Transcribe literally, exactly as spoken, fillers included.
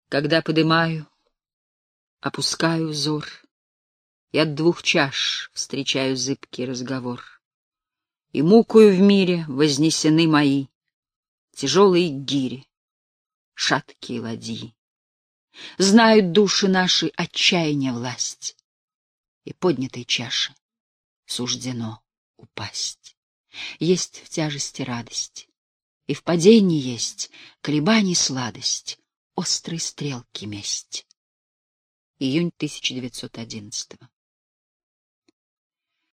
Когда подымаю, опускаю взор, и от двух чаш встречаю зыбкий разговор. И мукою в мире вознесены мои тяжелые гири, шаткие ладьи. Знают души наши отчаяния власть, и поднятой чаше суждено упасть. Есть в тяжести радость, и в падении есть колебаний сладость, острой стрелки месть. Июнь тысяча девятьсот одиннадцатого.